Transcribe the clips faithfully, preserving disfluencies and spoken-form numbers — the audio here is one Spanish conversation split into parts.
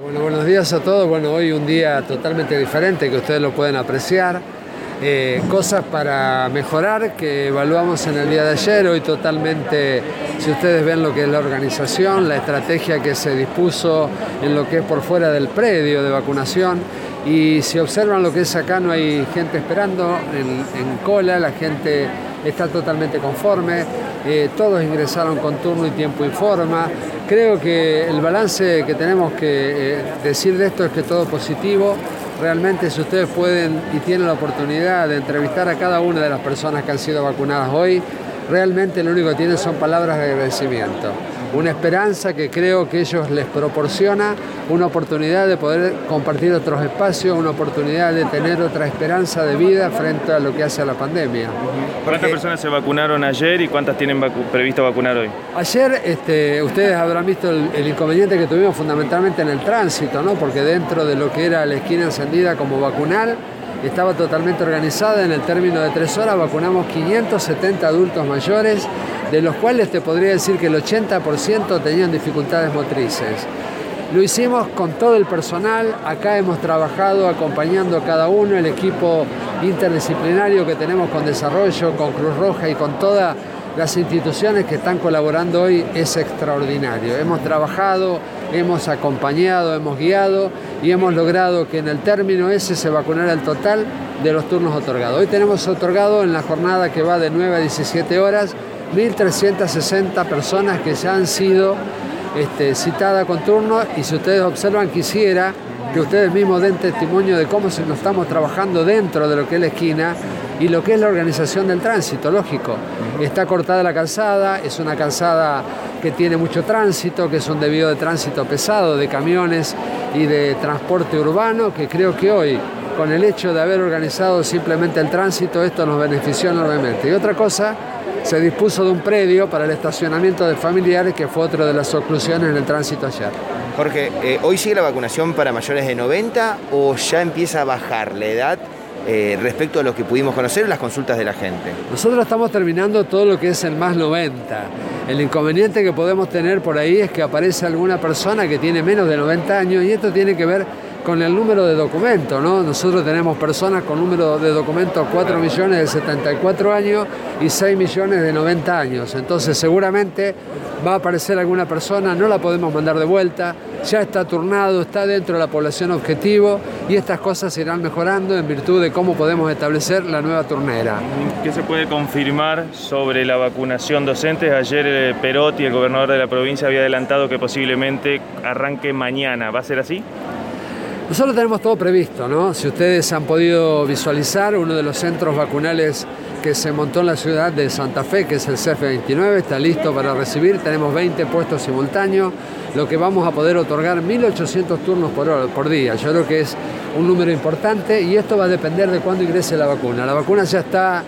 Bueno, buenos días a todos. Bueno, hoy un día totalmente diferente que ustedes lo pueden apreciar. Eh, cosas para mejorar que evaluamos en el día de ayer. Hoy totalmente, si ustedes ven lo que es la organización, la estrategia que se dispuso en lo que es por fuera del predio de vacunación. Y si observan lo que es acá, no hay gente esperando en, en cola, la gente está totalmente conforme, eh, todos ingresaron con turno y tiempo y forma. Creo que el balance que tenemos que eh, decir de esto es que todo positivo. Realmente, si ustedes pueden y tienen la oportunidad de entrevistar a cada una de las personas que han sido vacunadas hoy, realmente lo único que tienen son palabras de agradecimiento. Una esperanza que creo que ellos les proporciona una oportunidad de poder compartir otros espacios, una oportunidad de tener otra esperanza de vida frente a lo que hace a la pandemia. ¿Cuántas personas se vacunaron ayer y cuántas tienen vacu- previsto vacunar hoy? Ayer este, ustedes habrán visto el, el inconveniente que tuvimos fundamentalmente en el tránsito, ¿no? Porque dentro de lo que era la esquina encendida como vacunal, estaba totalmente organizada. En el término de tres horas vacunamos quinientos setenta adultos mayores, de los cuales te podría decir que el ochenta por ciento tenían dificultades motrices. Lo hicimos con todo el personal. Acá hemos trabajado acompañando a cada uno, el equipo interdisciplinario que tenemos con Desarrollo, con Cruz Roja y con todas las instituciones que están colaborando hoy es extraordinario. Hemos trabajado, hemos acompañado, hemos guiado y hemos logrado que en el término ese se vacunara el total de los turnos otorgados. Hoy tenemos otorgado en la jornada que va de nueve a diecisiete horas mil trescientas sesenta personas que ya han sido este, citadas con turno, y si ustedes observan, quisiera que ustedes mismos den testimonio de cómo se nos estamos trabajando dentro de lo que es la esquina y lo que es la organización del tránsito, lógico. Está cortada la calzada, es una calzada que tiene mucho tránsito, que es un desvío de tránsito pesado, de camiones y de transporte urbano, que creo que hoy, con el hecho de haber organizado simplemente el tránsito, esto nos benefició enormemente. Y otra cosa, se dispuso de un predio para el estacionamiento de familiares, que fue otra de las oclusiones en el tránsito ayer. Jorge, eh, ¿hoy sigue la vacunación para mayores de noventa o ya empieza a bajar la edad eh, respecto a lo que pudimos conocer en las consultas de la gente? Nosotros estamos terminando todo lo que es el más noventa. El inconveniente que podemos tener por ahí es que aparece alguna persona que tiene menos de noventa años, y esto tiene que ver con el número de documentos, ¿no? Nosotros tenemos personas con número de documentos cuatro millones de setenta y cuatro años y seis millones de noventa años. Entonces seguramente va a aparecer alguna persona, no la podemos mandar de vuelta, ya está turnado, está dentro de la población objetivo, y estas cosas se irán mejorando en virtud de cómo podemos establecer la nueva turnera. ¿Qué se puede confirmar sobre la vacunación docente? Ayer eh, Perotti, el gobernador de la provincia, había adelantado que posiblemente arranque mañana. ¿Va a ser así? Nosotros tenemos todo previsto, ¿no? Si ustedes han podido visualizar, uno de los centros vacunales que se montó en la ciudad de Santa Fe, que es el C F veintinueve, está listo para recibir. Tenemos veinte puestos simultáneos, lo que vamos a poder otorgar mil ochocientos turnos por, hora, por día. Yo creo que es un número importante, y esto va a depender de cuándo ingrese la vacuna. La vacuna ya está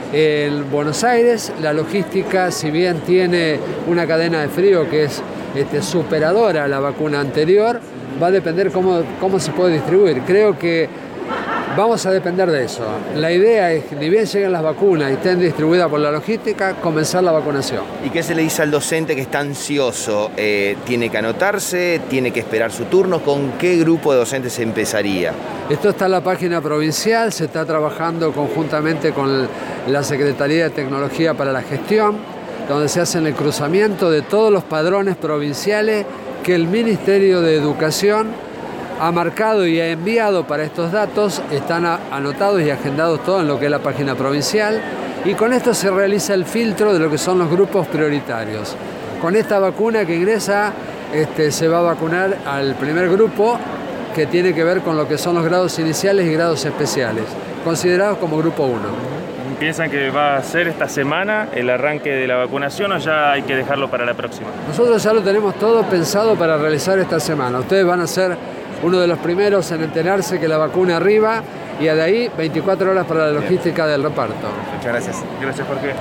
en Buenos Aires. La logística, si bien tiene una cadena de frío que es este, superadora a la vacuna anterior, va a depender cómo, cómo se puede distribuir. Creo que vamos a depender de eso. La idea es que, ni bien lleguen las vacunas y estén distribuidas por la logística, comenzar la vacunación. ¿Y qué se le dice al docente que está ansioso? Eh, ¿Tiene que anotarse? ¿Tiene que esperar su turno? ¿Con qué grupo de docentes se empezaría? Esto está en la página provincial, se está trabajando conjuntamente con la Secretaría de Tecnología para la Gestión, donde se hace el cruzamiento de todos los padrones provinciales que el Ministerio de Educación ha marcado y ha enviado para estos datos. Están anotados y agendados todos en lo que es la página provincial, y con esto se realiza el filtro de lo que son los grupos prioritarios. Con esta vacuna que ingresa, este, se va a vacunar al primer grupo, que tiene que ver con lo que son los grados iniciales y grados especiales, considerados como grupo uno. ¿Piensan que va a ser esta semana el arranque de la vacunación o ya hay que dejarlo para la próxima? Nosotros ya lo tenemos todo pensado para realizar esta semana. Ustedes van a ser uno de los primeros en enterarse que la vacuna arriba, y de ahí veinticuatro horas para la logística del reparto. Muchas gracias. Gracias, Jorge.